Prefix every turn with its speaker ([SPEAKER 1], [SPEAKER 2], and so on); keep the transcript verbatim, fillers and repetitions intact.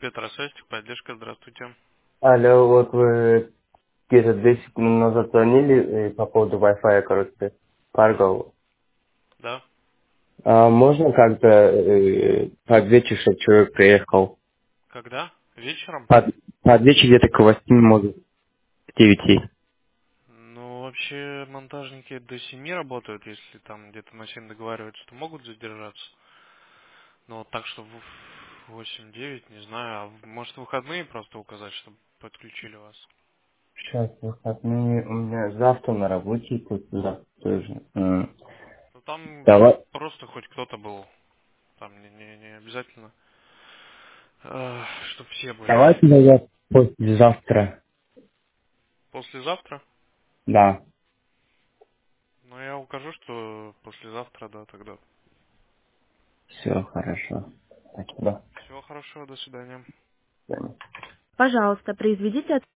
[SPEAKER 1] Петросестик, поддержка, здравствуйте.
[SPEAKER 2] Алло, вот вы где-то десять минут назад звонили э, по поводу Wi-Fi, короче, Паргал.
[SPEAKER 1] Да?
[SPEAKER 2] А можно как-то э, под вечер, чтобы человек приехал?
[SPEAKER 1] Когда? Вечером?
[SPEAKER 2] Под, под вечер где-то к восьми, может, к девяти.
[SPEAKER 1] Ну, вообще, монтажники до семи работают, если там где-то на семь договариваются, то могут задержаться. Но вот так, что в восемь-девять, не знаю, а в- может выходные просто указать, чтобы подключили вас?
[SPEAKER 2] Сейчас, выходные, у меня завтра на работе, тут завтра тоже. М.
[SPEAKER 1] Ну, там, чтобы
[SPEAKER 2] Давай,
[SPEAKER 1] просто хоть кто-то был, там не, не, не обязательно, чтобы все были.
[SPEAKER 2] давайте тогда послезавтра.
[SPEAKER 1] Послезавтра?
[SPEAKER 2] Да,
[SPEAKER 1] Ну, я укажу, что послезавтра, да, тогда.
[SPEAKER 2] все хорошо. Спасибо.
[SPEAKER 1] Всего хорошего, до свидания.
[SPEAKER 2] До свидания.
[SPEAKER 3] Пожалуйста, произведите